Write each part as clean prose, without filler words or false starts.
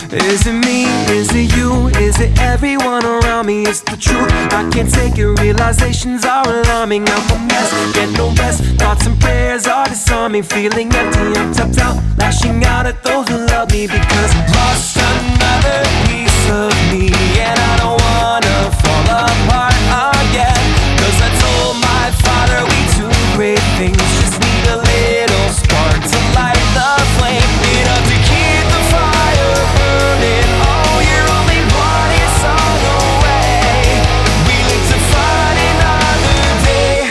Is it me? Is it you? Is it everyone around me? It's the truth, I can't take it. Realizations are alarming. I'm a mess, get no rest. Thoughts and prayers are disarming. Feeling empty, I'm tapped out, lashing out at those who love me. Because I've lost another piece of me, and I don't wanna fall apart again. Cause I told my father we do great things, just need a little spark to light the flame. Enough to keep the fire burning. Oh, you're only one song away. We live to fight another day.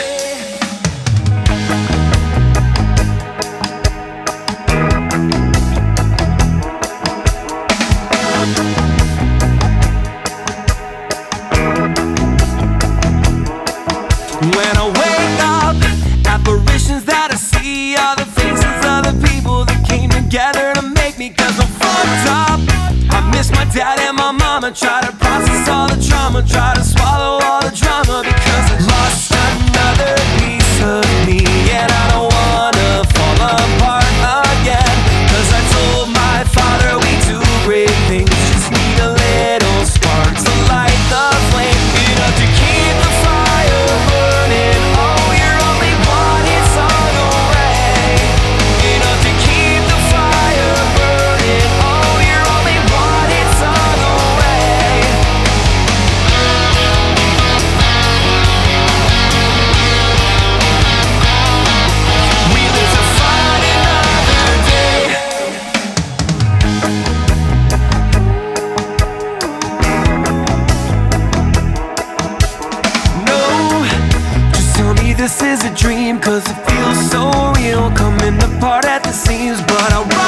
When I wake up, apparitions that I see are the faces of the people that came together to make me. Cause I'm fucked up, I miss my dad and my mama. Try to process all the trauma, try to swallow all the drama. Because I lost another piece of me, and I don't wanna fall apart again. Cause I told my father we do great things, just need a little spark to light the flame. Enough to keep the fire burning. Oh, you're only one song away. Enough to keep the fire burning. Oh, you're only one song away. We live to fight another day. No, just tell me this is a dream, cause it feels so real, coming apart at the seams. But I